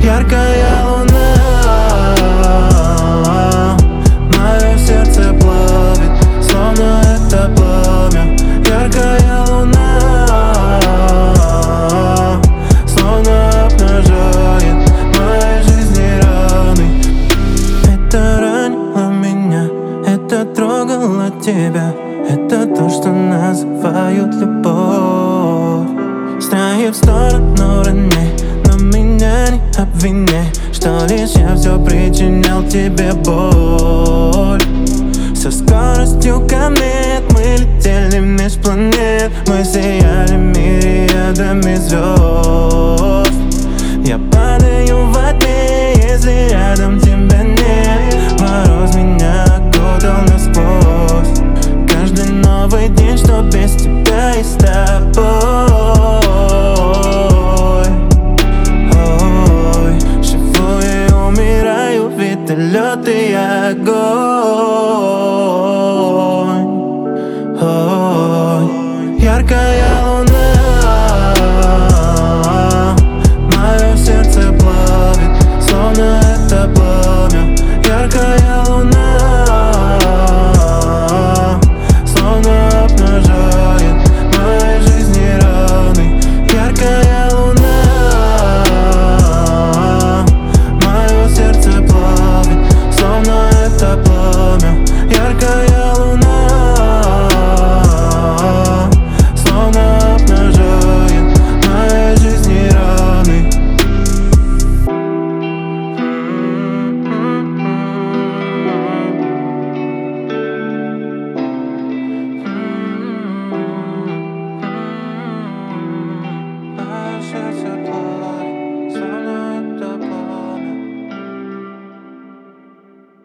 яркая луна. Мое сердце плавит, словно это пламя. Яркая луна, словно обнажает моей жизни раны. Это ранило меня, это трогало тебя. Это то, что называют любовь. Страхи в сторону, роняй, но меня не обвиняй, что лишь я все причинял тебе боль. Со скоростью комет мы летели меж планет. Мы сияли мириадами звезд. Я падаю во тьме, если рядом тебя нет. Мороз меня окутал насквозь. Каждый новый день, что без тебя и с тобой. Ой, живу и умираю, ведь ты лед и огонь.